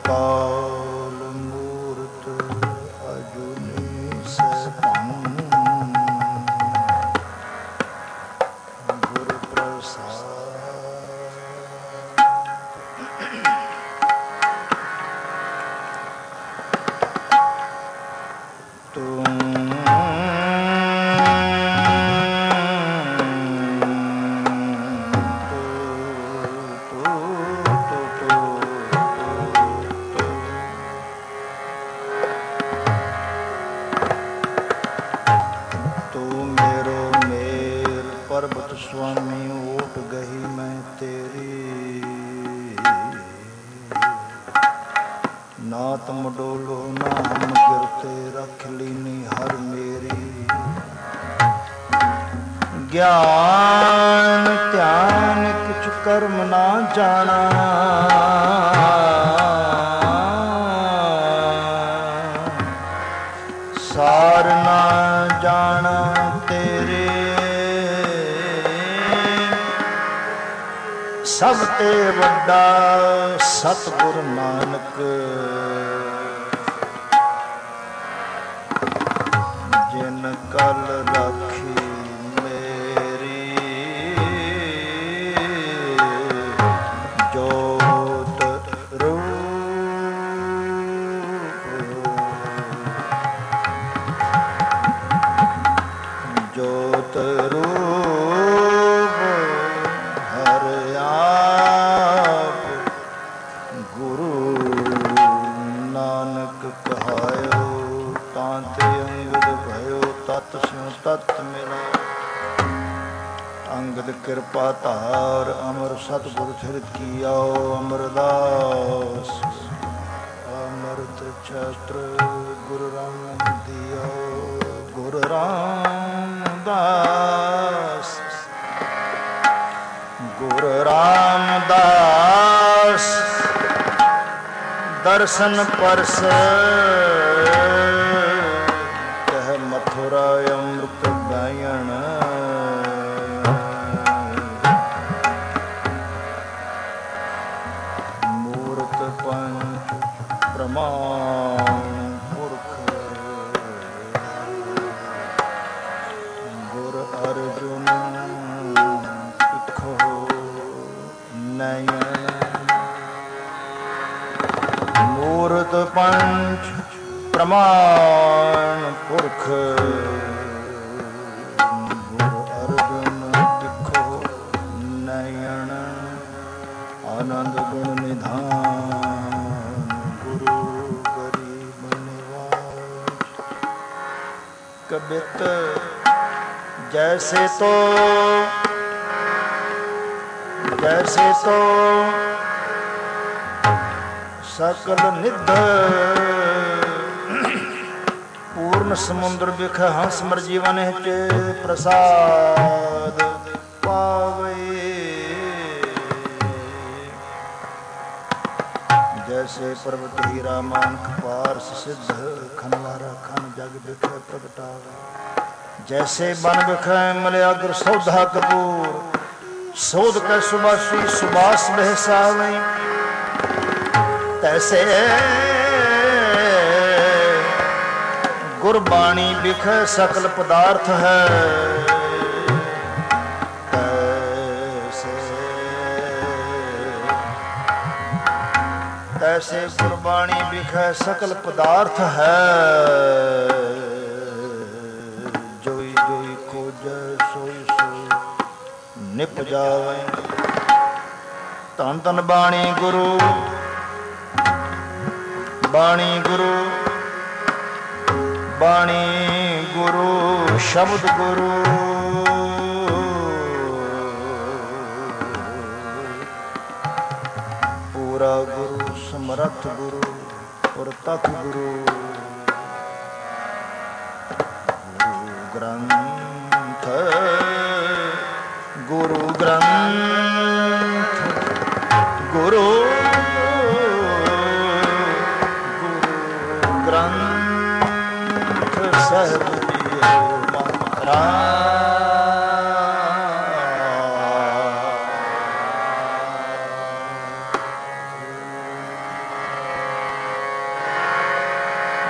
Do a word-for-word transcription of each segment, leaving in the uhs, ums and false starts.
ਅਕਾਲ ਮੂਰਤ ਅਜੂਨੀ ਸੈਭੰ ਗੁਰ ਪ੍ਰਸਾਦ। ਤੂੰ ਪਰਬਤ ਸੁਆਮੀ ਓਟ ਗਈ ਮੈਂ ਤੇਰੀ, ਨਾਤ ਮਡੋਲੋ ਨਾਮ ਗਿਰਤੇ ਰਖ ਲੀਨੀ ਹਰ ਮੇਰੀ। ਗਿਆਨ ਧਿਆਨ ਕਿਛ ਕਰਮ ਨਾ ਜਾਣਾ, ਸਾਰ ਨਾ ਜਾਣਾ ਤੇਰੇ। ਸਭ ਤੇ ਵੱਡਾ ਸਤਿਗੁਰ ਨਾਨਕ, ਜਿਨ ਕਲ ਰਾਖੀ ਮੇਰੀ। ਜੋਤ ਰੂਪ ਜੋਤ ਰੂਪ ਹਰਿ ਗੁਰੂ ਨਾਨਕ ਕਹਾਇਓ। ਤਾਂ ਤੇ ਅੰਗਦ ਭਇਓ ਤਤ ਸਿਉ ਤਤ ਮਿਲਾ। ਅੰਗਦ ਕਿਰਪਾ ਧਾਰ ਅਮਰ ਸਤਿਗੁਰ ਥਿਰ ਕੀਓ। ਅਮਰਦਾਸ ਅਮਰਤ ਛਤਰ ਗੁਰੂ ਰਾਮਦਾਸ ਦਿਓ। ਗੁਰੂ ਰਾਮਦਾਸ ਗੁਰੂ ਰਾਮਦਾਸ ਦਰਸ਼ਨ ਪਰਸ ਕਹਿ ਮਥੁਰਾ ਅੰਮ੍ਰਿਤ ਗਾਇਣ। ਮੂਰਤ ਪੰਚ ਪ੍ਰਮਾਣ ਪੁਰਖ ਗੁਰ ਅਰਜੁਨ ਤਿੱਖੋ ਨਯਨ। ਮੂਰਤ ਪੰਚ ਪ੍ਰਮਾਣ ਪੁਰਖ ਗੁਰ ਅਰਜੁਨ ਤਿੱਖੋ ਨਯਨ। ਆਨੰਦ ਗੁਣ ਨਿਧਾਨ ਗੁਰੂ ਗਰੀਬ ਨਿਵਾਜ। ਕਬਿਤ ਜੈਸੇ ਤੋ ਜੈਸੇ ਤੋ ਸਕਲ ਨਿਧ। ਪੂਰਨ ਸਮੁੰਦਰ ਬਿਖ ਹੰਸ ਮਰ ਜੀਵਨ ਚ ਪ੍ਰਸਾਦ ਪਾਵੇ। ਜੈਸੇ ਪਰਬਤ ਹੀਰਾ ਮਾਨਕ ਪਾਰਸ ਸਿੱਧ। ਖਨਵਾਰਾ ਖਨ ਜਗ ਬਿਖ ਪ੍ਰਗਟਾਵੇ। ਜੈਸੇ ਬਨ ਬਿਖ ਮਲਿਆਗਰ ਸੌਧਾ ਕਪੂਰ। ਸੋਧ ਕੈ ਸੁਬਾਸੀ ਸੁਬਾਸ ਬਹਿਸਾਵੇ। ਤੈਸੇ ਗੁਰਬਾਣੀ ਬਿਖ ਸਕਲ ਪਦਾਰਥ ਹੈ। ਤੈਸੇ ਤੈਸੇ ਗੁਰਬਾਣੀ ਬਿਖ ਸਕਲ ਪਦਾਰਥ ਹੈ। ਜੋਈ ਜੋਈ ਖੋਜੈ ਸੋਈ ਸੋਈ ਨਿਪ ਜਾਵੇ। ਧੰਨ ਧੰਨ ਬਾਣੀ ਗੁਰੂ ਬਾਣੀ ਗੁਰੂ ਬਾਣੀ ਗੁਰੂ ਸ਼ਬਦ ਗੁਰੂ। ਪੂਰਾ ਗੁਰੂ ਸਮਰੱਥ ਗੁਰੂ ਪ੍ਰਤੱਖ ਗੁਰੂ। ਗੁਰੂ ਗ੍ਰੰਥ ਗੁਰੂ ਗ੍ਰੰਥ ਗੁਰੂ ਗੁਰੂ ਗ੍ਰੰਥ ਸਾਹਿਬ ਜੀਓ ਮਹਾਰਾਜ।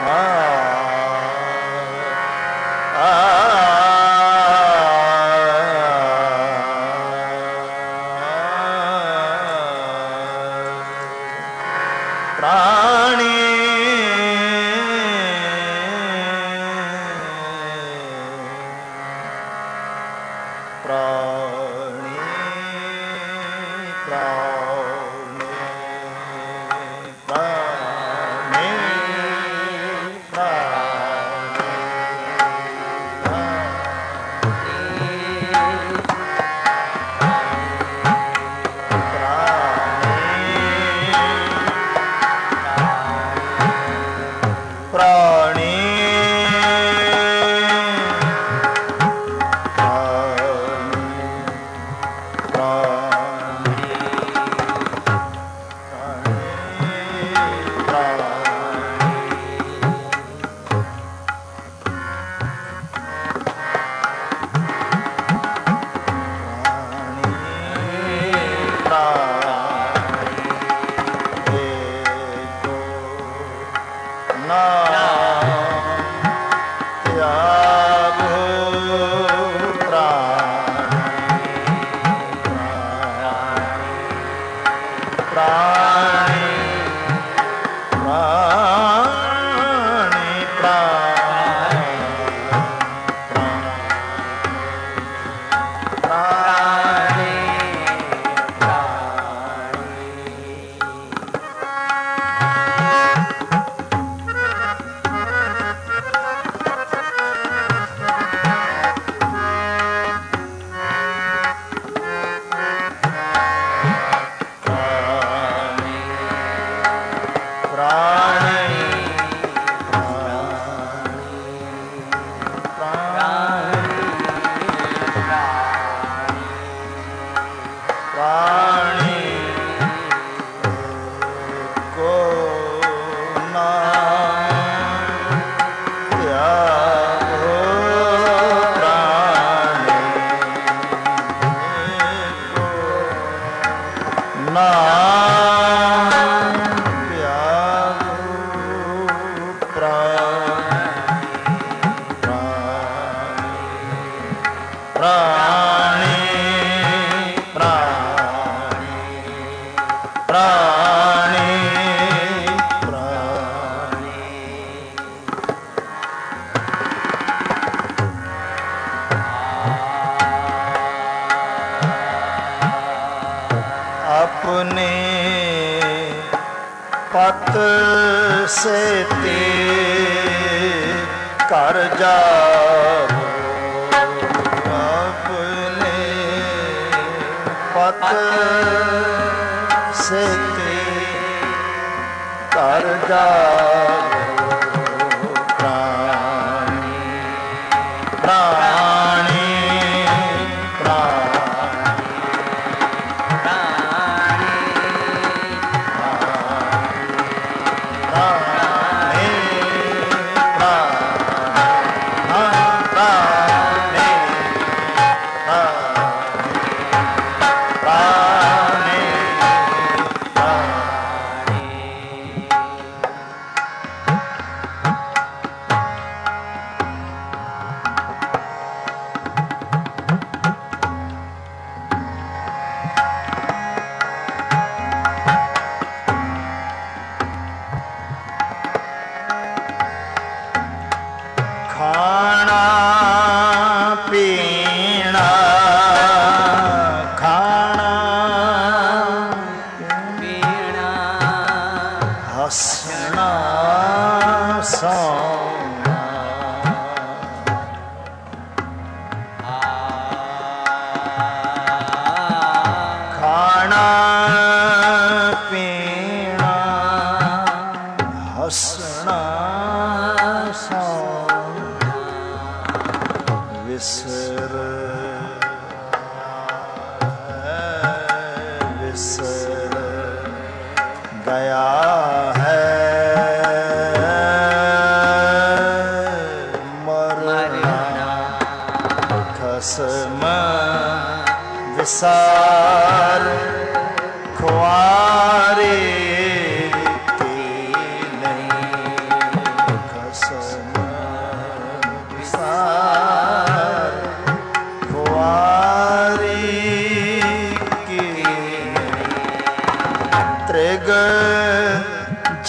खुआरे की नहीं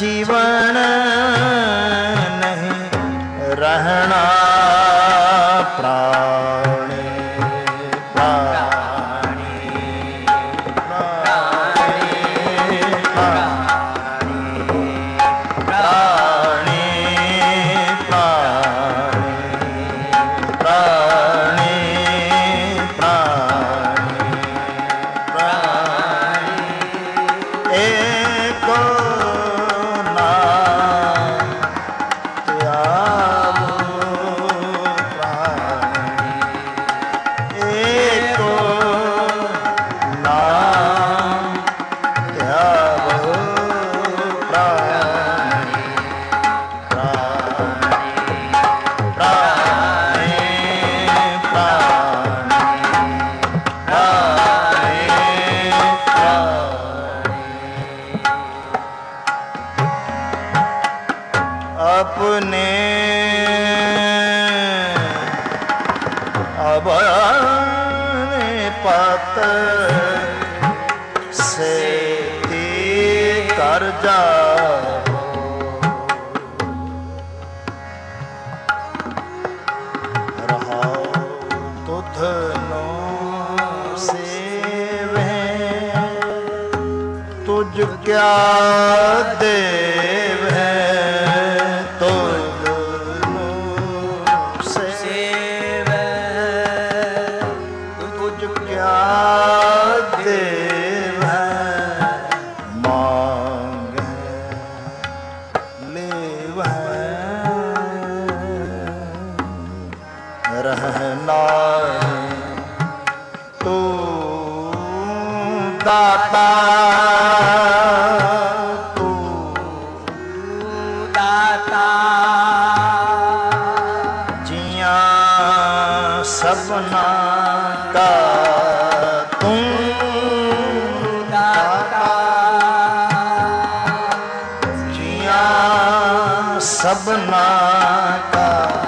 जीवन नहीं रहना प्राणी प्राणी प्राणी प्राणी प्राणी प्राणी प्राणी एको अपने अपने पत से कर जाओ रहाओ तुध नो सेवे तुझ क्या देव है रहना तू दाता तू दाता जिया सबना का तू दाता जिया सबना का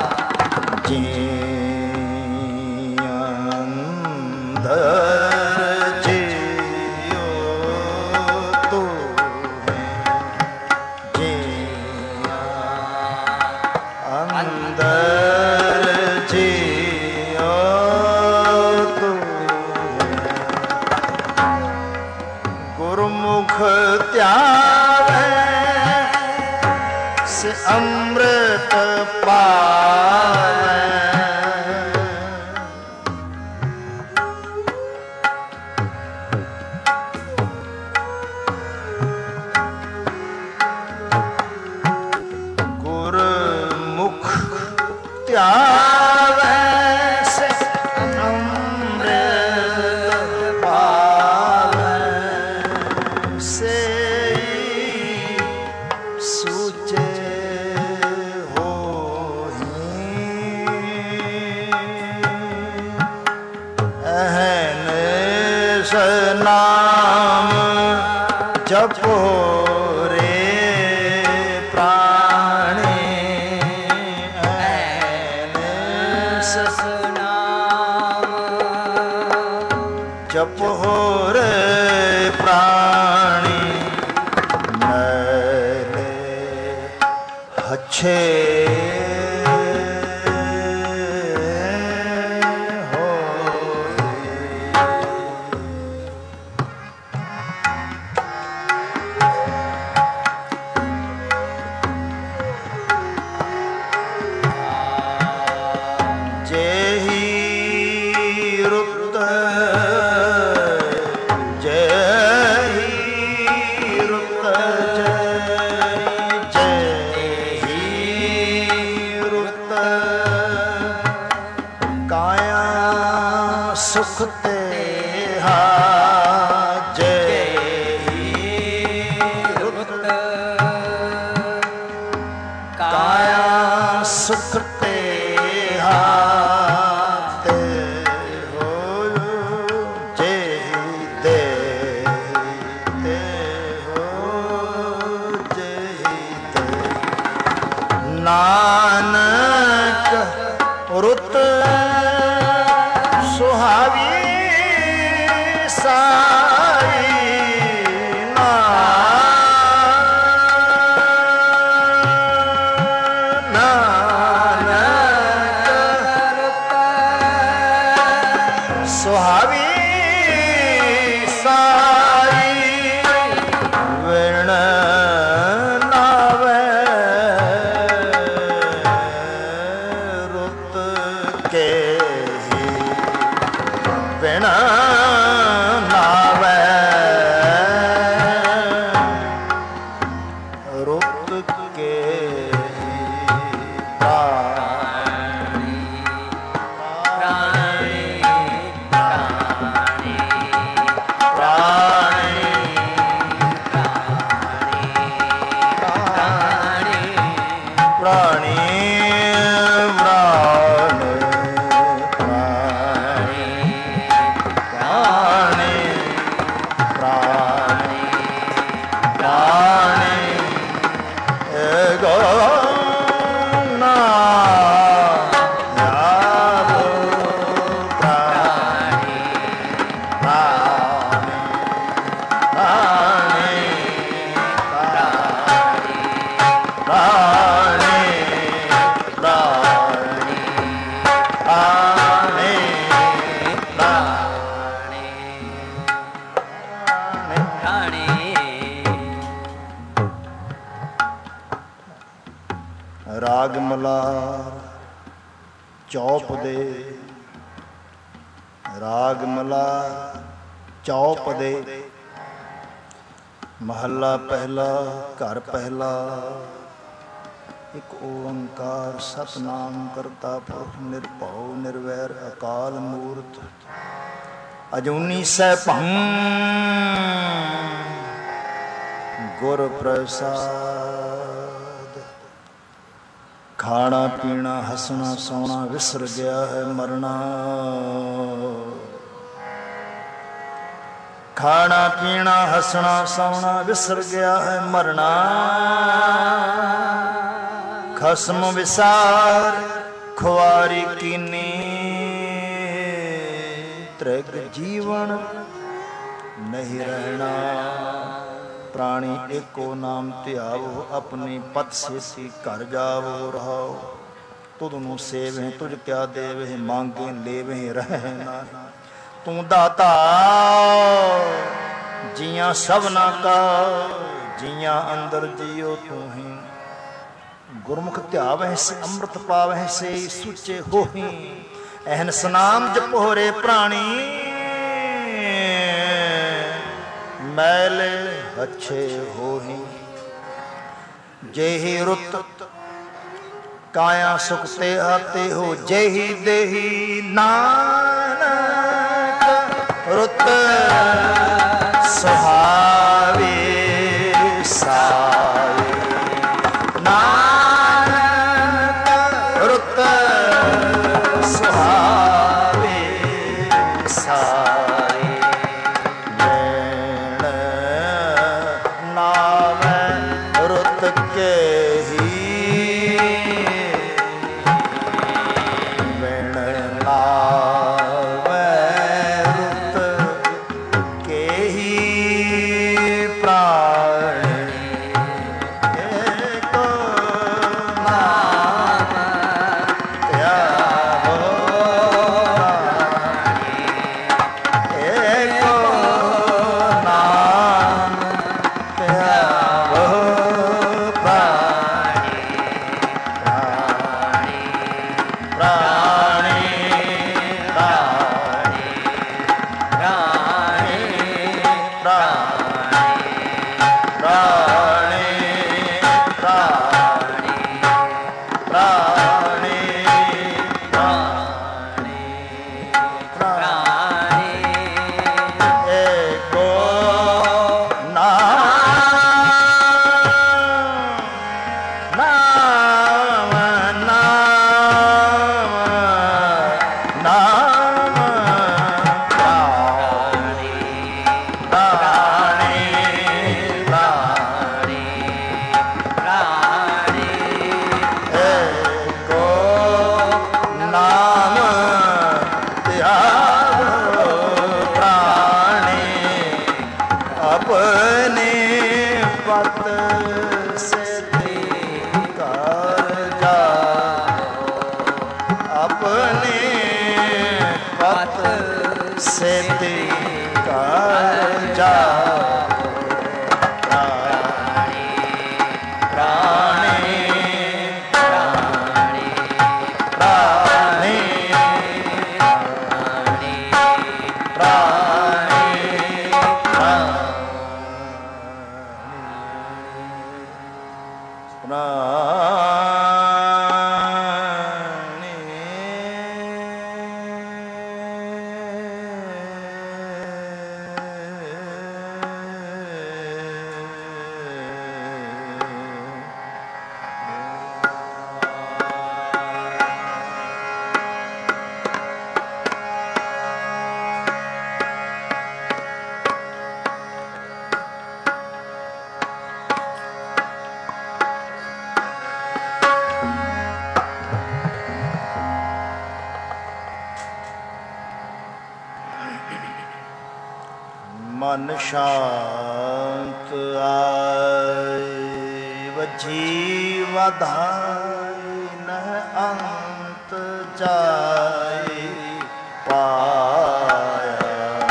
अमृत पावे गुरमुख त्यावे से अमृत पावे से सूचे नाम जपो रे प्राणी सस नाम जपो रे प्राणी मेरे अच्छे सुख ते रुत काया सुख ते हाते हो जे दे ते हो जे दे नानक रुत सुहावी साई रुत के प्राणी प्राणी प्राणी प्राणी प्राणी प्राणी ਰਾਗ ਮਲਾਰ ਚੌਪ ਦੇ ਰਾਗ ਮਲਾਰ ਚੌਪ ਦੇ ਮਹੱਲਾ ਪਹਿਲਾ ਘਰ ਪਹਿਲਾ ਇੱਕ ਓੰਕਾਰ ਸਤਨਾਮ ਕਰਤਾ ਪੁਰਖ ਨਿਰਭਉ ਨਿਰਵੈਰ ਅਕਾਲ ਮੂਰਤ ਅਜੂਨੀ ਸੈਭੰ ਗੁਰ ਪ੍ਰਸਾਦ। ਖਾਣਾ ਪੀਣਾ ਹੱਸਣਾ ਸੌਣਾ ਵਿਸਰ ਗਿਆ ਹੈ ਮਰਨਾ ਖਾਣਾ ਪੀਣਾ ਹੱਸਣਾ ਸੌਣਾ ਵਿਸਰ ਗਿਆ ਹੈ ਮਰਨਾ ਖਸਮ ਵਿਸਾਰ ਖੁਆਰੀ ਕੀਨੀ ਤ੍ਰਿਗ ਜੀਵਨ ਨਹੀਂ ਰਹਿਣਾ प्राणी एको नाम ध्यावो अपनी पद सेसी घर जावो रहो तुदनू सेवे तुझ क्या देवे मांगे लेवे रहना तू दाता जिया सबना का जिया अंदर जियो तू ही गुरमुख ध्यावह से अमृत पावह से सुचे होही एहन सनाम जपोरे प्राणी मैले अच्छे होही जेहि रुत काया सुखते आते हो जेहि देही नानक रुत सुहावे सावे नानक रुत सुहावे सावे रुत के ही वेण लावे रुत के ही प्राणी एको नाम त्यागो एको नाम त्यागो प्राणी ਮਨ ਸ਼ਾਂਤ ਆਈ ਵਜੀ ਵਧਾਈ ਨਹਿ ਅੰਤ ਜਾਈ ਪਾਇਆ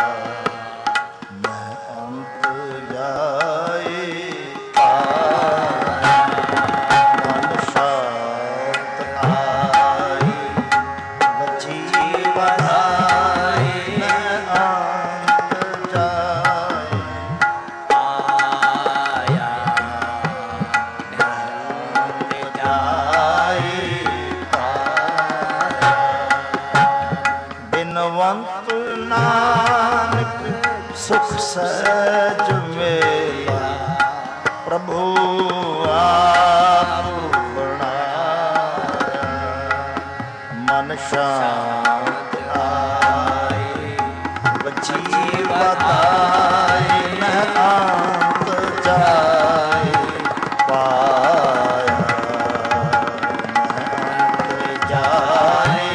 ਨਹਿ ਅੰਤ ਜਾਈ ਪਾਇਆ ਮਨ ਸ਼ਾਂਤ ਆਈ ਵਜੀ ਵਧਾਈ ਨਹਿ ਅੰਤ ਜਾਈ ਬਿਨਵੰਤ ਨਾਨਕ ਸੁਖ ਸਹਿਜ ਮੇਲਾ ਪ੍ਰਭੂ ਆਪ ਬਣਾਇਆ ਮਨ ਸ਼ਾਂਤ ਆਈ ਵਜੀ ਵਧਾਈ ਨਹਿ ਅੰਤ ਜਾਈ ਪਾਇਆ ਨਹਿ ਅੰਤ ਜਾਈ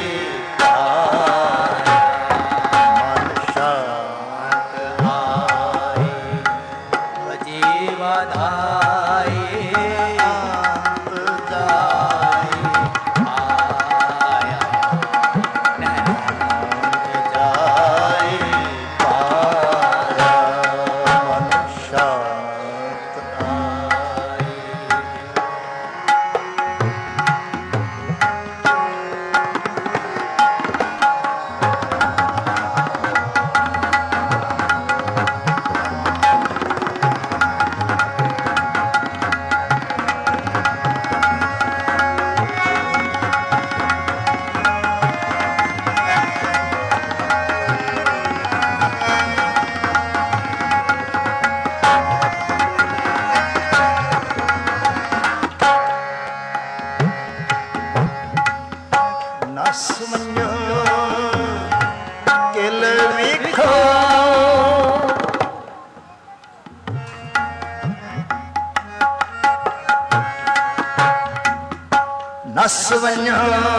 ਨਸ ਵੰਝੋ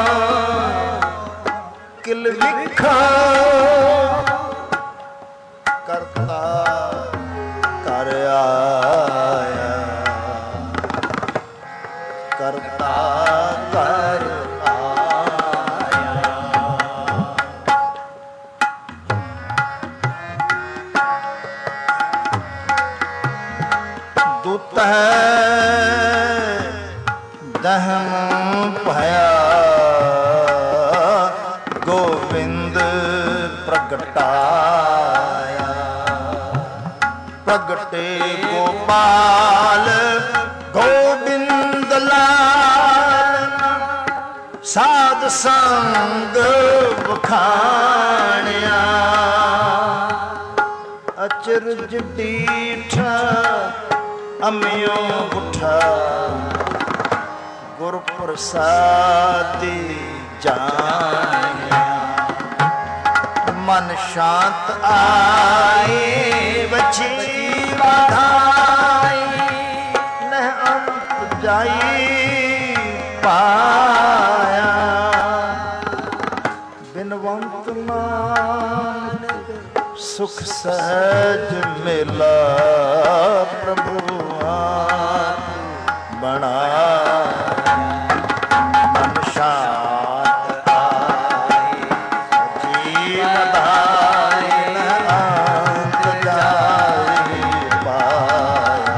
ਕਿਲ ਵਿਖੋ ਕਰਤਾ ਕਰ ਆਇਆ ਕਰਤਾ ਕਰ ਆਇਆ ਦੁੱਤ ਹੈ ਦਹਮ ਭਇਆ ਗੋਬਿੰਦ ਪ੍ਰਗਟਾਇਆ ਪ੍ਰਗਟੇ ਗੋਪਾਲ ਗੋਬਿੰਦ ਲਾਲ ਸਾਧ ਸੰਗ ਵਖਾਣਿਆ ਅਚਰਜ ਡੀਠਾ ਅਮਿਓ ਉਠਾ ਗੁਰ ਪ੍ਰਸਾਦੀ ਜਾਣਿਆ ਮਨ ਸ਼ਾਂਤ ਆਏ ਵਜੀ ਵਧਾਈ ਨਹਿ ਅੰਤ ਜਾਈ ਪਾਇਆ ਬਿਨਵੰਤ ਨਾਨਕ ਸੁਖ ਸਹਿਜ ਮੇਲਾ ਪ੍ਰਭੂ ਆਪ ਬਣਾਇਆ ਸ਼ਾਂਤ ਆਈ ਵਜੀ ਵਧਾਈ ਨਹਿ ਅੰਤ ਜਾਈ ਪਾਇਆ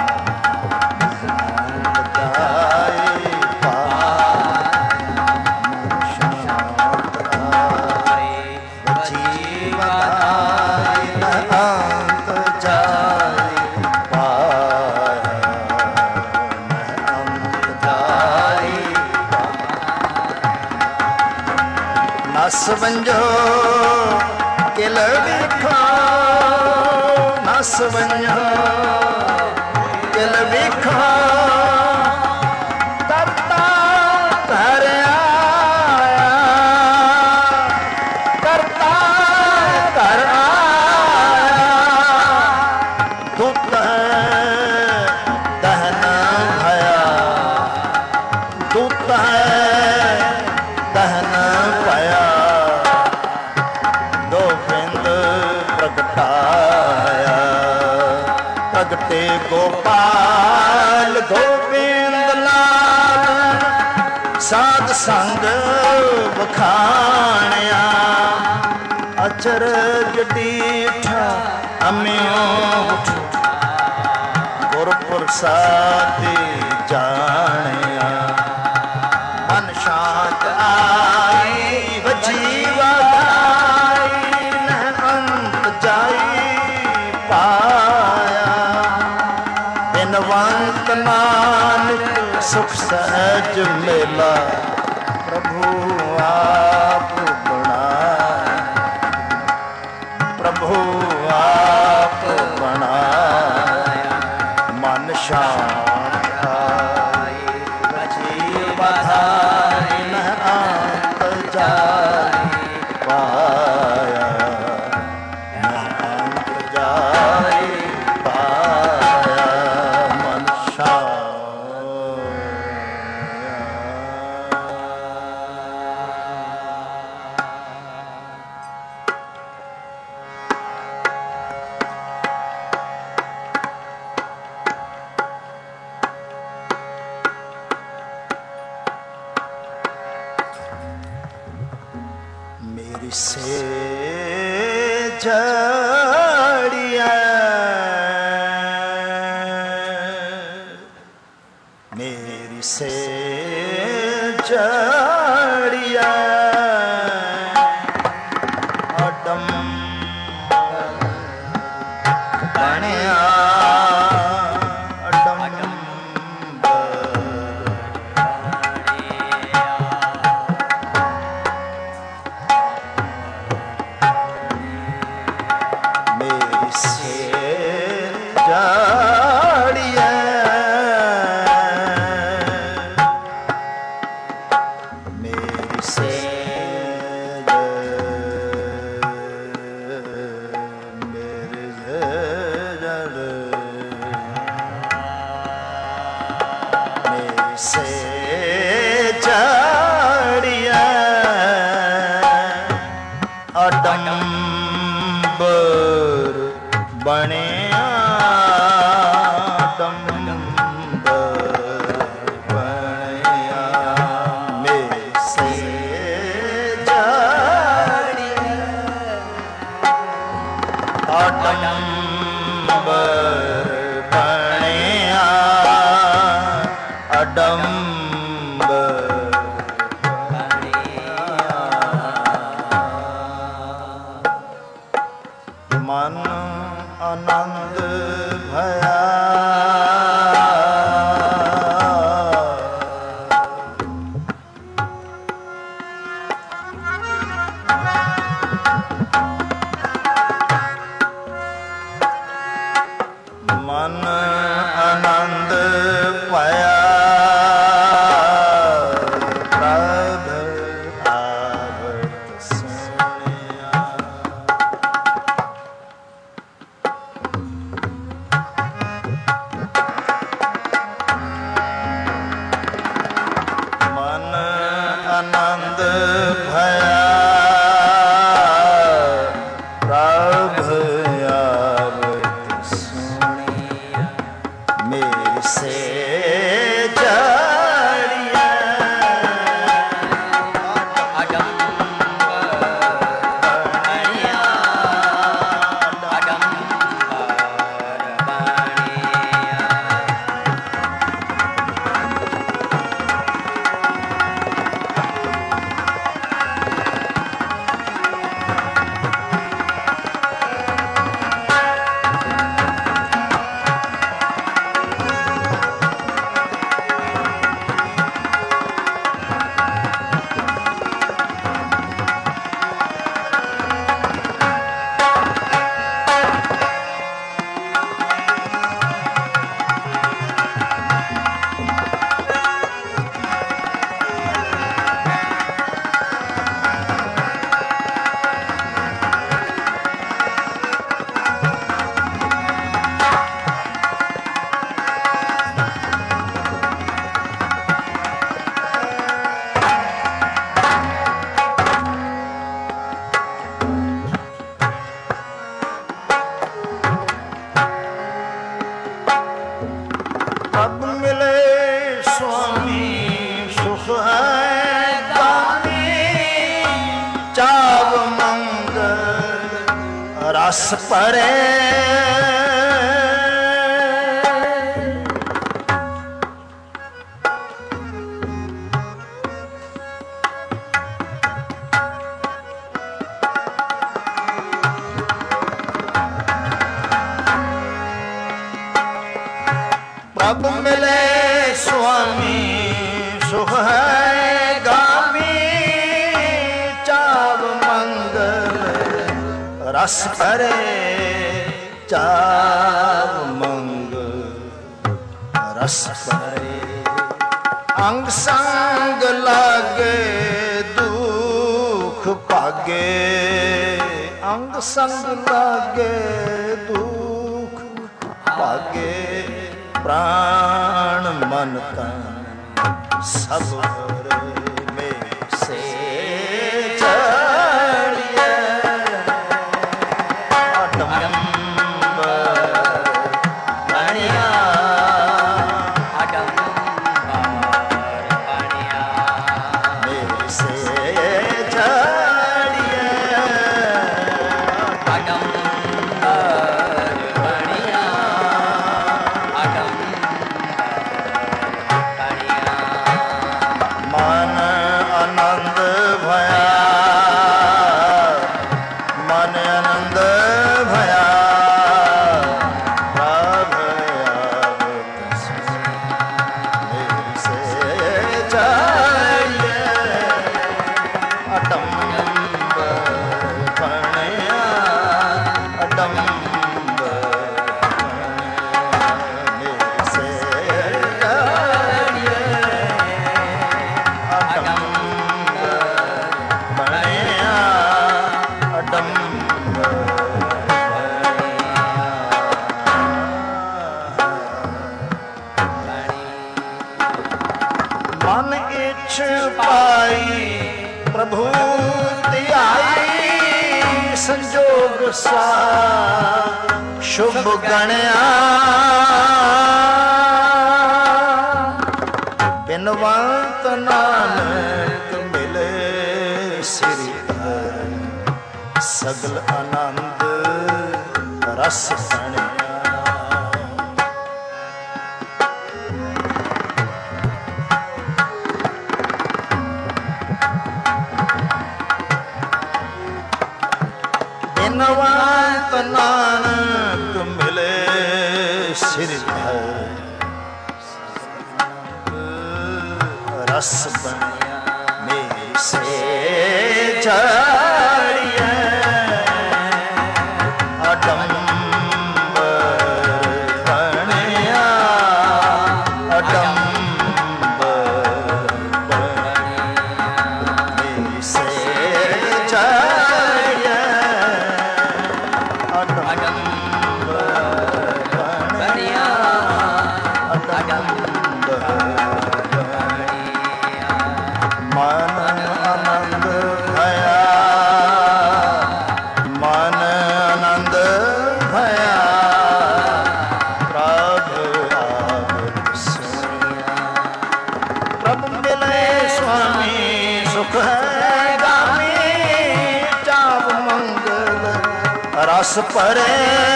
ਅੰਤ ਜਾਈ ਪਾਇਆ ਸ਼ਾਂਤ ਆਈ ਵਜੀ ਵਧਾਈ ਨਹਿ ਅੰਤ ਜਾਈ ਪਾਇਆ ਨਹਿ ਅੰਤ नस वंजो किल विखो नस वंजो किल विखो करता घर आया करता घर आया दुत है दहन भया दुत है दहन भया गोविंद प्रगटाया प्रगटे गोपाल गोविंद लाल साध संग बखाणिया अचरज डीठा अम्यों उठ गुर प्रसादी जाणिया मन शांत आई वजीवा गाई न अंत जाई पाया बिनवंत नानक सुख सहज मेला प्रभु आप बनाए प्रभु आप बनाया मन शांत आई वजीवा धाई न अंत जाई पाया न अंत जाई पाया मन शांत मेरी से जड़िया मेरी से जड़िया अडम बनिया अडम मेरी से जड़िया मेरी से मेरी जड़ मेरी से जड़िया अडंबर बनिया अडंबर बनिया मेरी से जड़िया अडंबर बनिया अडंबर मन आनंद भया मन आनंद भया प्रभ आवत सुनिया मन आनंद भया प्रभ आवत सुनिया मेरी से जड़िया रस परे प्रभु मिले स्वामी सुख है गामी चाव मंगल रस परे चाव मंगल रस परे अंग संग लागे दुख भागे अंग संग लागे दुख भागे प्राण मन तन सब में से चढ़िए अडम्ब बनिया अडम्ब बनिया मेरे से चढ़िए अडम्ब बनिया अडम्ब मन आनंद भया मन आनंद भया प्रभु से चाहिए अडम्ब बनिया अडम्ब मन इच्छ पाई प्रभु ध्याई संजोग सा शुभ गणया बिनवंत नानक मिले श्री हर सगल आनंद रस गणया बिनवंत नानक मिले श्री हर रस बनिया मेरे से चढ़िए अडम्ब बनिया अडम्ब बनिया मेरे से चढ़िए अडम्ब बनिया अडम्ब मन आनंद भया मन आनंद भया प्रभु आगत सुनिया प्रभु मिले स्वामी सुख है गामी चाव मंगल रस परे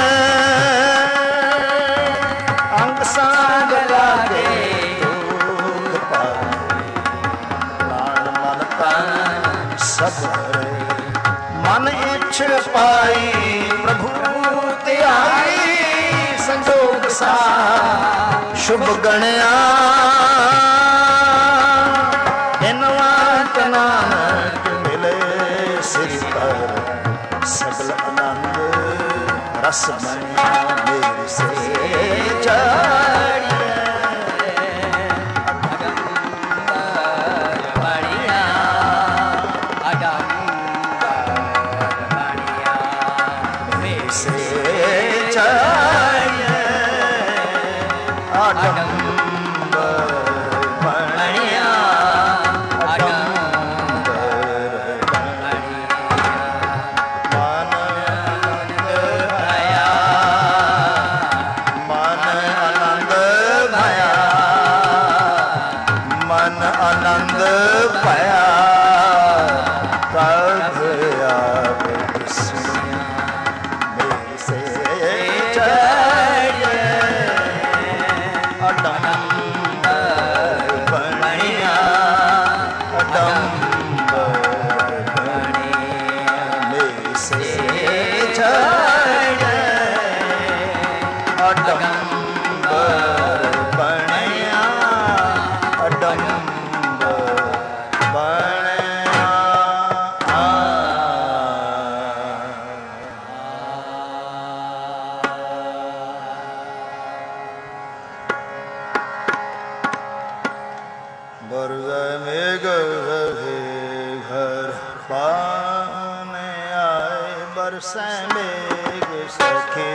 अंग संग लागे सब मन इच्छ पाई प्रभु ध्याई संजोग सा शुभ गणया बिनवंत नानक मिले श्री हर सगल आनंद रस बनिया मेरे से चढ़िए अडम्ब बनिया अडम्ब मन आनंद भया मन आनंद भया मन आनंद भया प्रभु आगत सुनिया बरसे मेघ सखी घर पाने आए बरसे मेघ सखी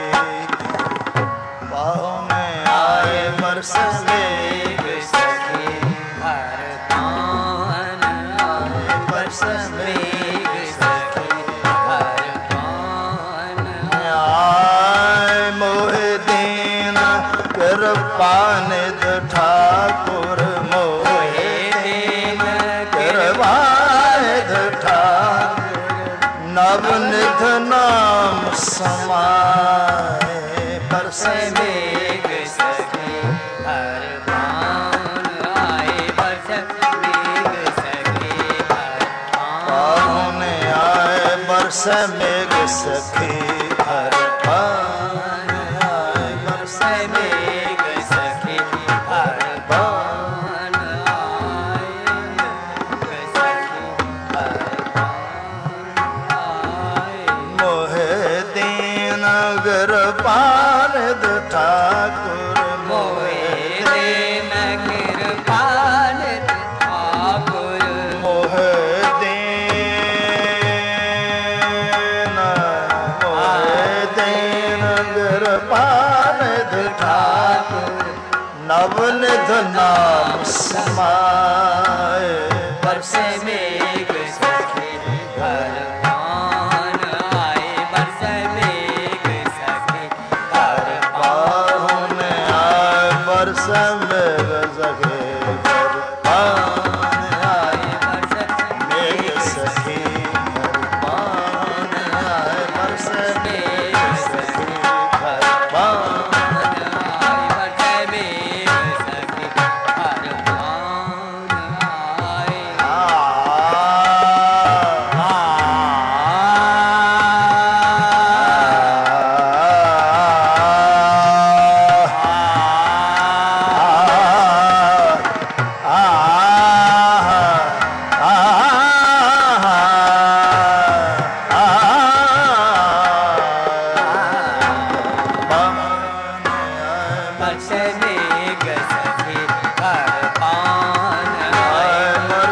पाने आए बरसे मेघ सखी घर पान आए बरसे मेघ सखी घर पान आए मोहे दीन कृपा निध ठाकुर मोहे दीन कृपा निध ठाकुर नव निध नाम समाए बरसे मेघ सखी घर पान आए बरसे मेघ सखी घर पान आए बरसे मेघ सखी घर पान आए बरसे मेघ सखी घर पान आए सखी घर पान आए मोहे दीन कृपान ठाकुर मोहे दीन कृपान ठाकुर मोहे दीन मोहे दीन कृपान ठाकुर नवनिध नाम समाए बरसे मेघ सखी घर पान आए बरसे मेघ सखी घर पान आए बरसे मेघ सखी घर पान आए बरसे मेघ सखी घर पान आए बरसे मेघ सखी घर पान आए बरसे मेघ सखी घर पान आए बरसे मेघ सखी घर पान आए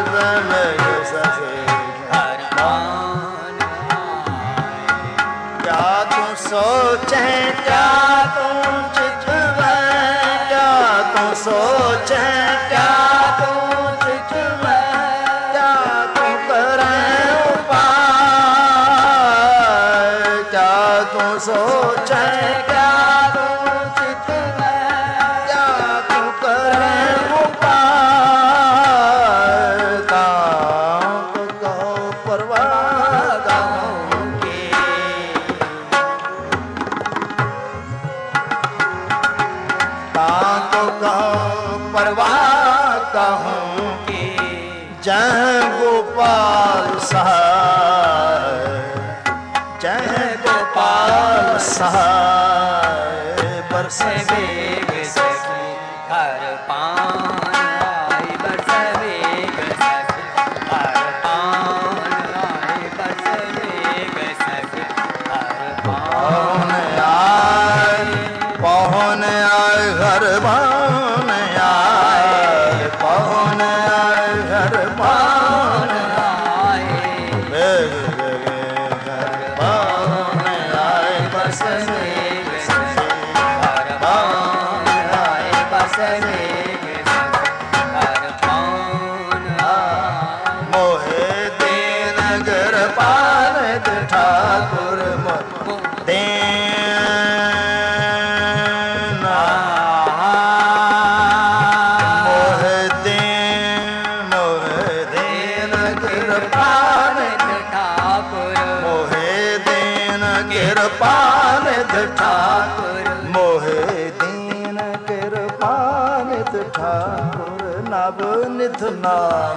घर पान आए क्या तू सोचे क्या तू चितवे क्या तू सोचे क्या तू चितवे क्या तू करे उपाय क्या तू सोचे क्या तू चितवे क्या तू करे उपाय तांक कहो परवाह गाऊं तांक कहो परवाह कहूँ के जय गोपाल सहाय जय गोपाल सहाय बरसे मेघ सखी घर पान आए बरसे मेघ सखी घर पान आए बरसे मेघ सखी घर पान पहुन आए पहुन आए घर पान आए पहुन आए घर पान आए मेघ घर पान आए बरसे मेघ सखी घर पान आए बरसे मेघ सखी घर पान आए मोहे दीन कृपान ठाकुर दीन मोहे दीन मोहे दीन कृपान ठाकुर मोहे दीन कृपान ठाकुर मोहे दीन कृपान ठाकुर नव निध नाम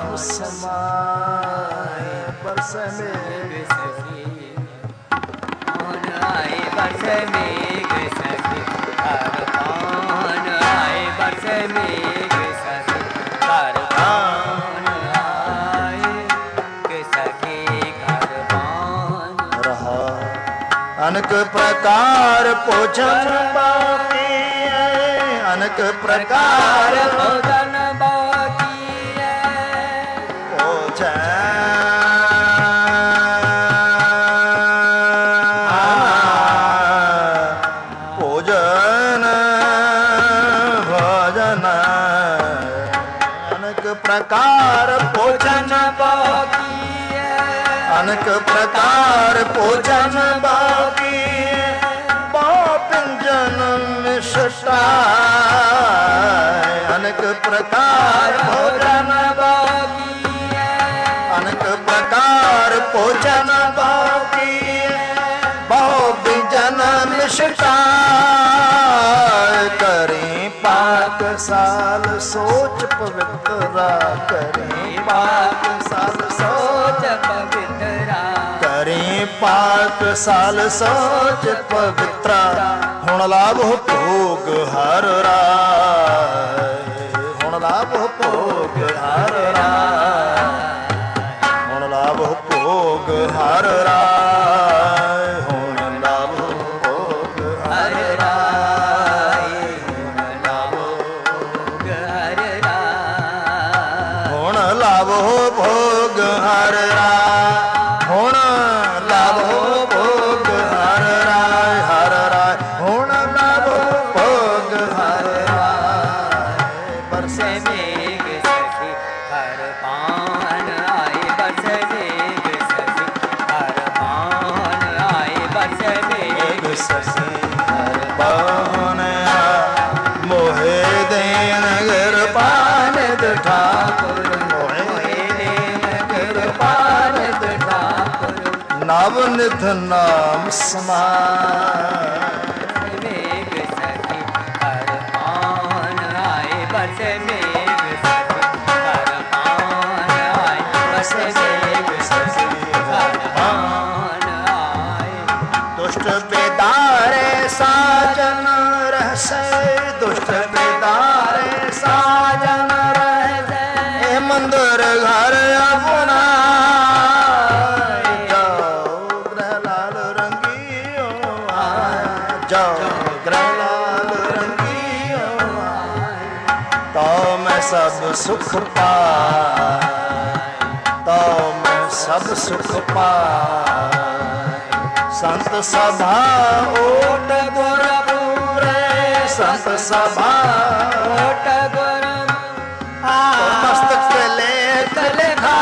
समाए बरसे मेघ सखी पान आए बरसे मेघ सखी घर पान आए बरसे मेघ सखी घर पान आए के सखी घर पान रहा अनेक प्रकार पूजन बाकी अनेक प्रकार भोजन बाकी है ਪਹੁੰਚੈ ਭੋਜਨ ਭਜਨ ਅਨੇਕ ਪ੍ਰਕਾਰ ਭੋਜਨ ਬਾਕੀ ਅਨੇਕ ਪ੍ਰਕਾਰ ਭੋਜਨ ਬਾਕੀ ਬਹੁ ਪਿੰਜਨ ਮਿਸ਼ਟਾ ਅਨੇਕ ਪ੍ਰਕਾਰ ਭੋਜਨ ਬਾਕੀ ਅਨੇਕ ਪ੍ਰਕਾਰ ਭੋਜਨ ਬਾਕੀ ਬਹੁ ਪਿੰਜਨ ਮਿਸ਼ਟਾ ਕਰੀ ਪਾਕ ਸਾਲ ਸੋਚ ਪਵਿੱਤਰਾ ਕਰੀ ਪਾਕ ਸਾਲ ਸੋਚ ਪਵਿੱਤਰਾ ਕਰੀ ਪਾਕ ਸਾਲ ਸੋਚ ਪਵਿੱਤਰਾ ਹੁਣ ਲਾਭੋ ਭੋਗ ਹਰ ਰਾਏ ਹੁਣ ਲਾਭੋ ਭੋਗ ਹਰ ਰਾਏ ਹੁਣ ਲਾਭੋ ਭੋਗ ਹਰ ਰਾਏ ਹੁਣ ਲਾਭੋ ਭੋਗ ਹਰ ਰਾਏ ਹੁਣ ਲਾਭੋ ਭੋਗ ਹਰ ਰਾਏ ਹੁਣ ਲਾਭੋ ਭੋਗ ਹਰ ਰਾਏ ਹੁਣ ਲਾਭੋ ਭੋਗ ਹਰ ਰਾਏ ਹਰ ਰਾਏ ਹੁਣ ਲਾਭੋ ਭੋਗ ਹਰ ਰਾਏ ਬਰਸੇ ਮੇਘ ਸਖੀ ਹਰ ਪਾਨ ਆਏ ਬਰਸੇ ਮੇਘ ਸਖੀ ਹਰ ਪਾਨ ਆਏ ਬਰਸੇ ਮੇਘ ਸਖੀ ਹਰ ਪਾਨ ਮੋਹੇ ਦੇਨ ਕਿਰਪਾਨ ਠਾਕੁਰ ਮੋਹੇ ਦੇਨ ਕਿਰਪਾਨ ਠਾਕੁਰ ਨਵ ਨਿਧ ਨਾਮ ਸਮਾਏ ਮੇਘ ਸਖੀ ਹਰ ਪਾਨ ਆਏ ਬਰਸੇ ਮੇਘ ਸਖੀ ਹਰ ਪਾਨ ਆਏ ਬਰਸੇ ਮੇਘ ਸਖੀ ਹਰ ਪਾਨ ਆਏ ਦੁਸ਼ਟ ਬੇਦਾਰੇ ਸਾਜਨ ਰਹਸੇ ਦੁਸ਼ਟ ਬੇਦਾਰੇ ਸਾਜਨ ਰਹਸੇ ਇਹ ਮੰਦਰ ਘਰ ਆਪਣਾ ਜਾਓ ਗ੍ਰਹਿ ਲਾਲ ਰੰਗੀਓ ਆਇਆ ਜਾਓ ਗ੍ਰਹਿ ਲਾਲ ਰੰਗੀਓ ਆਇਆ ਤਾਂ ਮੈਂ ਸਭ ਸੁਖ ਪਾਏ ਤਾਂ ਮੈਂ ਸਭ ਸੁਖ ਪਾਏ ਸੰਤ ਸਭਾ ਓਟ ਗੁਰ ਪੂਰੇ ਸੰਤ ਸਭਾ ਓਟ ਗੁਰ ਮਸਤਕ ਲੇਖ ਲਿਖਾ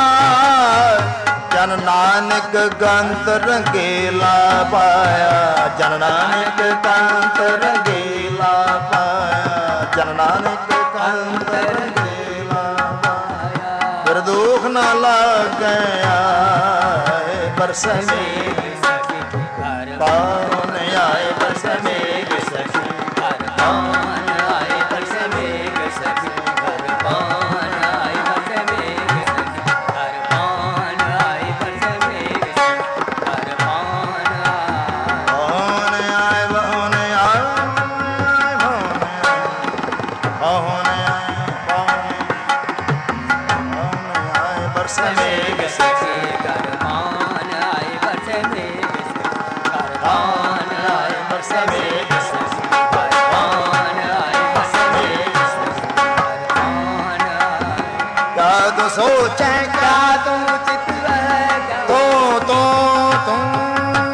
ਜਨ ਨਾਨਕ ਗੰਤ ਰੰਗੇਲਾ ਪਾਇਆ ਜਨ ਨਾਨਕ ਗੰਤ ਰੰਗੇਲਾ ਪਾਇਆ ਜਨ ਨਾਨਕ ਗੰਤ ਰੰਗੇਲਾ ਪਾਇਆ ਫਿਰ ਦੁਖ ਨਾ ਲੱਗਿਆ ਬਰਸੇ ਮੇਘ ਸਖੀ ਹਰ ਪਾਨ ਆਏ ਬਰਸੇ ਮੇਘ ਸਖੀ ਹਰ ਪਾਨ ਆਏ ਬਰਸੇ ਮੇਘ ਸਖੀ ਹਰ ਪਾਨ ਆਏ ਬਰਸੇ ਮੇਘ ਸਖੀ ਹਰ ਪਾਨ ਆਏ ਬਰਸੇ ਮੇਘ ਸਖੀ ਹਰ ਪਾਨ ਆਏ ਪਾਨ ਆਏ ਪਾਨ ਆਏ ਪਾਨ ਆਏ ਬਰਸੇ ਮੇਘ ਸਖੀ ਹਰ ਪਾਨ ਆਏ ਬਰਸੇ ਮੇਘ ਸਖੀ ਹਰ ਪਾਨ ਆਏ ਬਰਸੇ ਮੇਘ ਸਖੀ ਹਰ ਪਾਨ ਆਏ ਬਰਸੇ ਮੇਘ ਸਖੀ ਹਰ ਪਾਨ ਆਏ ਕਿਆ ਤੂੰ ਸੋਚੈ ਕਿਆ ਤੂੰ ਚਿਤ ਵਹਿ ਤੂੰ ਤੂੰ ਤੂੰ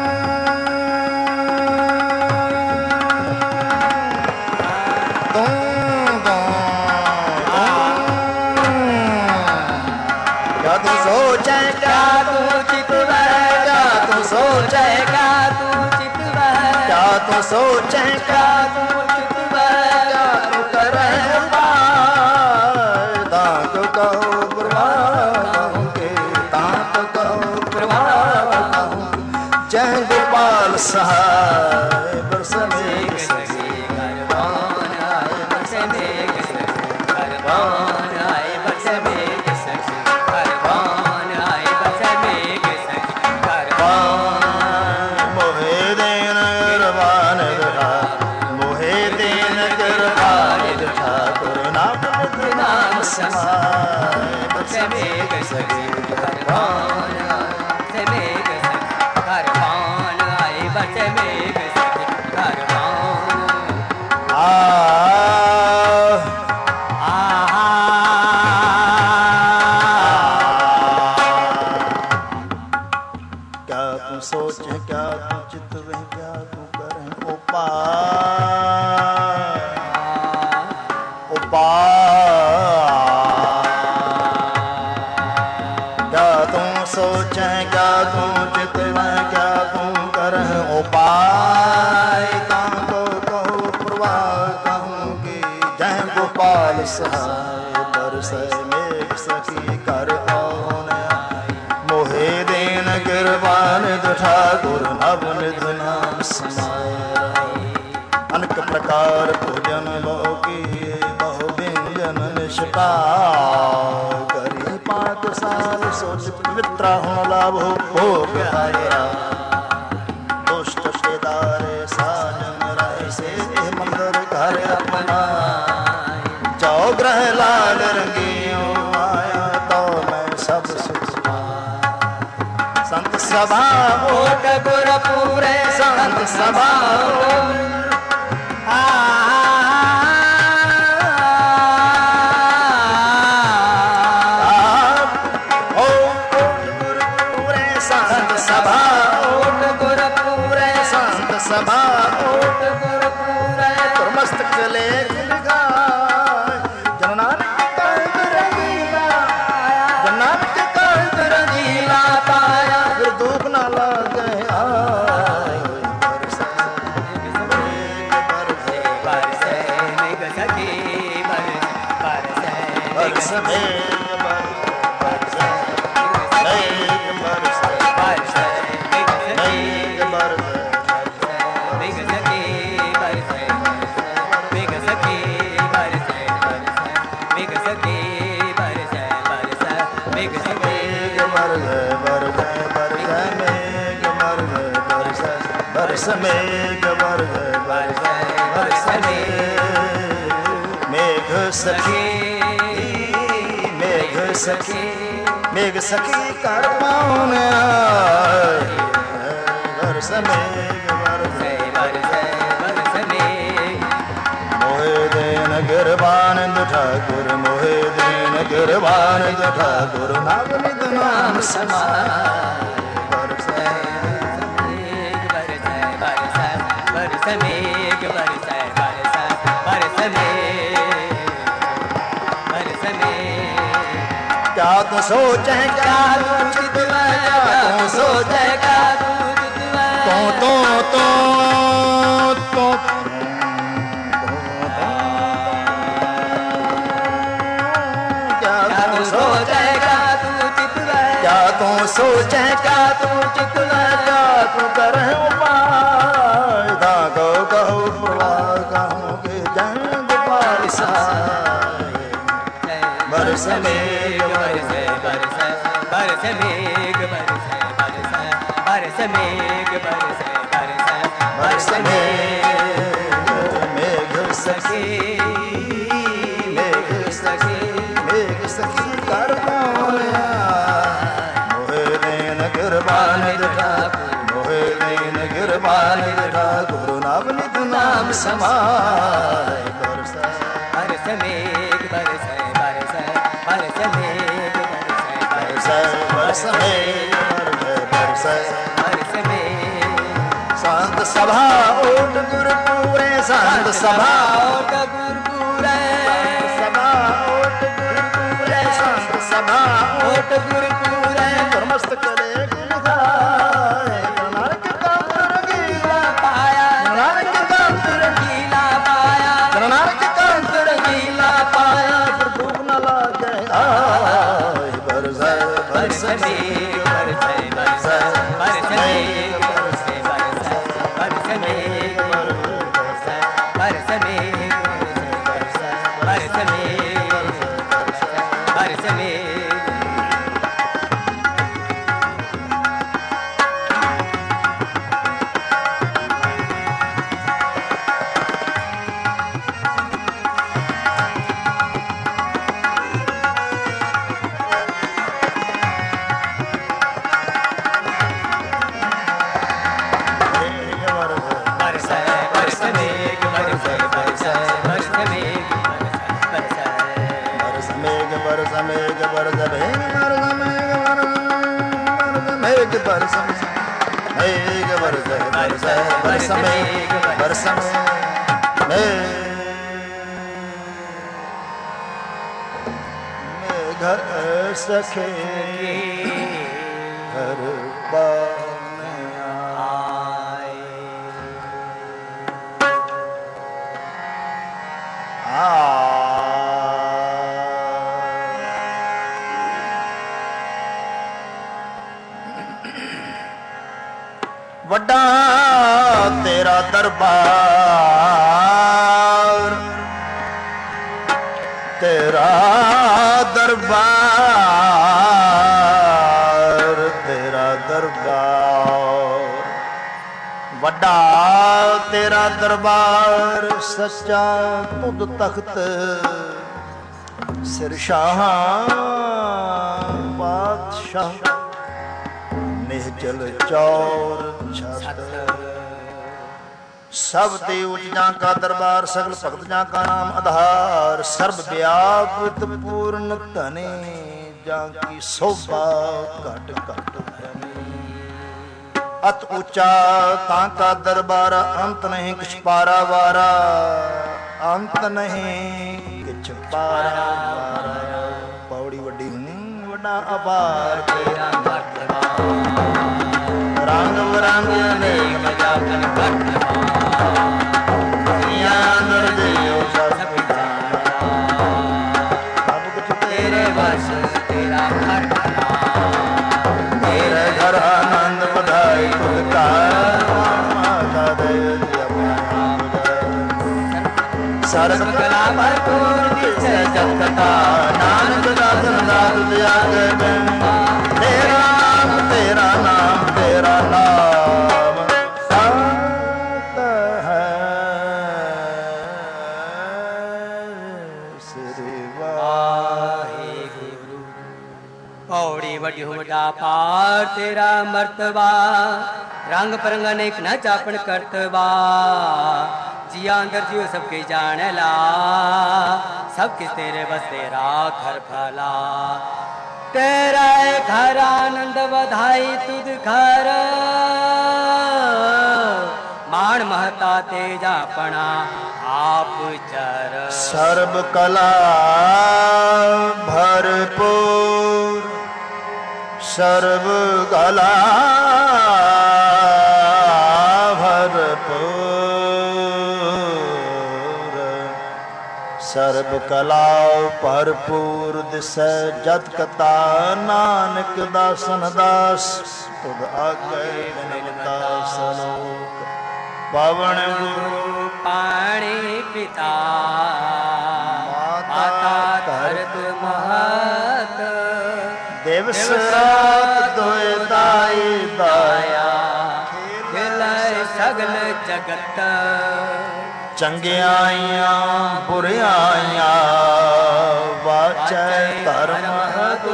ਕਿਆ ਤੂੰ ਸੋਚੈ ਕਿਆ ਤੂੰ ਚਿਤ ਵਹਿ ਕਿਆ ਤੂੰ ਸੋਚੈ ਕਿਆ ਤੂੰ ਚਿਤ ਵਹਿ ਕਿਆ ਤੂੰ ਸੋਚੈ ਕਿਆ ਤੂੰ ਚਿਤ ਵਹਿ ਕਿਆ ਤੂੰ ਕਰਹਿ ਪਾਇ ਤਾਂ ਕਿਉ ਕਹੋ ਪ੍ਰਵਾਹ ਕੇ ਤਾਂ ਕਿਉ ਕਹੋ ਪ੍ਰਵਾਹ ਜੈ ਗੋਪਾਲ ਸਹਾਇ ਬਰਸੇ ਮੇਘ ਸਖੀ ਹਰ ਪਾਨ ਆਏ ਬਰਸੇ ਮੇਘ ਸਖੀ ਹਰ ਪਾਨ ਆਏ ਬਰਸੇ ਮੇਘ ਸਖੀ ਹਰ ਪਾਨ ਆਏ ਬਰਸੇ ਮੇਘ ਸਖੀ ਹਰ ਪਾਨ ਮੋਹੇ ਦੇਨ ਕਿਰਪਾਨ ਠਾਕੁਰ ਮੋਹੇ ਦੇਨ ਕਿਰਪਾਨ ਠਾਕੁਰ ਨਾਮ ਨਿਧ ਨਾਮ ਸਮਾਏ ਬਰਸੇ ਮੇਘ ਸਖੀ ਹਰ ਪਾਨ ਆਏ ਬਰਸੇ ਮੇਘ ਸਖੀ ਹਰ ਪਾਨ ਆਏ ਬਰਸੇ ਮੇਘ ਸਖੀ ਹਰ ਪਾਨ ਆ ਸਹਾਇ ਬਰਸੈ ਮੇਘ ਸਖੀ ਕਰ ਆਉਣਿਆ ਮੋਹੇ ਦੇਨ ਗਿਰਵਾਨ ਠਾਕੁਰ ਨਭ ਨਿਧ ਨਾਮ ਸਮਾਇ ਅਨਕ ਪ੍ਰਕਾਰ ਭੋਜਨ ਲੋ ਕੀਏ ਬਹੁ ਵਿੰਜਨ ਨਿਸ਼ਟਾ ਕਰੀ ਪਾਕ ਸਾਲ ਸੋਚ ਪਵਿੱਤਰਾ ਹੁਣ ਲਾਭੋ ਭੋਗ ਆਇਆ ਦੁਸ਼ਟ ਸੇਦਾਰੇ ਸਾਜਨ ਰਹਿ ਸੇ ਇਹ ਮੰਦਰ ਘਰ ਆਪਣਾ ਜੋ ਗ੍ਰਹਿ ਲਾਲ ਰੰਗਿਓ ਆਇਆ ਤੋ ਮੈਂ ਸਭ ਸੁਖ ਸੰਤ ਸਭਾ ਓਟ ਗੁਰ ਪੂਰੇ ਸੰਤ ਸਭਾ ਸਭਾ ਓਟ ਗੁਰ ਪੂਰੇ ਗੁਰਮਸਤਕ ਲੇਖ ਲਿਖਾਇ ਜਨ ਨਾਨਕ ਕੰਤ ਰੰਗੀਲਾ ਜਨ ਨਾਨਕ ਕੰਤ ਰੰਗੀਲਾ ਪਾਇਆ ਫਿਰ ਦੁਖ ਨਾ ਲਾਗੇ ਆਏ ਬਰਸੇ ਬਰਸੇ ਮੇਘ ਸਖੀ ਬਰਸੇ ਬਰਸੇ ਮੇਘ ਬਰਸੇ ਮੇਘ ਬਰਸੇ ਬਰਸੇ ਮੇਘ ਬਰਸੇ बरस मेघ बरस बरस मेघ सखी मेघ सखी मेघ सखी कर पाउन बरस मेघ बरस बरस मेघ मोहे देन गिरवानंद ठाकुर मोहे देन गिरवानंद ठाकुर नाम निध नाम समाय मेघ बरसै बरसै बरस मेघ बरस मेघ क्या तू सोचै क्या तू चितवै क्या तू सोचै क्या तू चितवै तो तो तो तो क्या तू सोचै क्या तू चितवै क्या तू सोचै क्या तू चितवै क्या तू करह उपाय गो गहो प्रवाह कहोगे जय गोपाल साय बरस मेघ बरसे बरसे बरस मेघ बरसे बरसे बरस मेघ बरसे बरसे बरस मेघ मेघ सखी मेघ सखी मेघ सखी कर पाया मोहे देन गिरवान ठाकुर मोहे देन गिरवान ठाकुर निध नाम समाय बरसै बरस मेघ बरसै बरसै बरस मेघ बरसै बरस मेघ बरसै बरस मेघ संत सभा ओट गुर पूरे संत सभा ओट गुर पूरे सभा ओट गुर पूरे संत सभा ओट गुर पूरे गुरमस्तक लेख लिखाय नानक कंत रंगीला पाया नानक कंत रंगीला पाया नानक कंत रंगीला पाया फिर भूख न लागे आय बरसै बरस मेघ बरसै बरसै बरस मेघ बरसै बरसै बरस मेघ बरसै बरस मेघ बरसै बरस मेघ बरस मेघ बरस मेघ बरस बरस बरस मेघ बरस मेघ सखे घर बान आए आ ਵੱਡਾ ਤੇਰਾ ਦਰਬਾਰ, ਤੇਰਾ ਦਰਬਾਰ, ਤੇਰਾ ਦਰਬਾਰ, ਵੱਡਾ ਤੇਰਾ ਦਰਬਾਰ, ਸੱਚਾ ਤੁਧ ਤਖਤ, ਸਿਰ ਸ਼ਾਹਾਂ ਬਾਦਸ਼ਾਹ, ਨਿਹਚਲ ਚੌਰ ਛਤ, सब देव जा का दरबार, सगल भगत जा का नाम आधार, सर्व व्यापत पूर्ण धने, जा की शोभा घट घट धने, अत ऊंचा ता का दरबार, अंत नहीं किछ पारा वारा, अंत नहीं किछ पारा वारा, पौड़ी वड्डी वड्डा अपार तेरा रंग बरंग अनेक मजाकन घट तेरे बस तेरा घर, तेरे घर आनंद बधाई खुद का, माता सरस कला भरपूर जिसे जगता, नानक दासन दास दिया गए, तेरा नाम तेरा नाम तेरा नाम सत है, श्री वाहिगुरु। पौड़ी वड्डी वड्डा पार तेरा मर्तबा, रंग परंग अनेक न चापन करतबा, जिया अंदर जियो सबके जाने ला, सब किस तेरे बस तेरा घर भला, तेरा घर आनंद बधाई तुद घर, मान महता तेजा पणा आप चर, सर्व कला भरपूर, सर्व कला भरपूर, सर्व कला भरपूर, दिस जत कथा, नानक दासन दास, तुद आगे बिनता सलोक, पवन गुरु पाणी पिता, माता धरत महत, दिवस रात दोए दाई दाया, खिलाए सगल जगत, चंगियाइयां बुरियाइयां, वाचै धर्म हदू,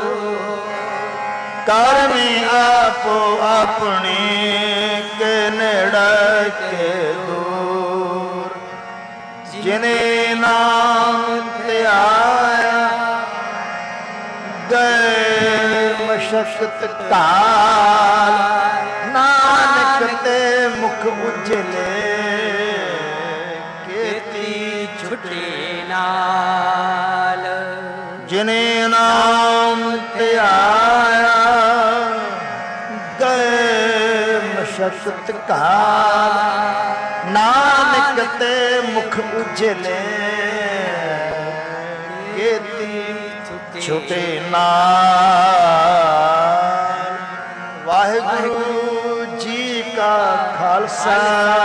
करमी आपो अपनी, के नेड़े के दूर, जिन्हें नाम त्याया, गए मशक्कत काल, नानक ते मुख उजले, छुटे नाल, जिन्हें नाम त्याया, गए मशक्कत काल, नानक ते मुख उजले, केती छुटे नाल। वाहिगुरु जी का खालसा,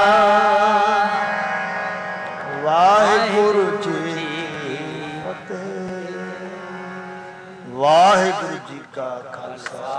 वाहिगुरु जी फतेह। वाहिगुरु जी का खालसा,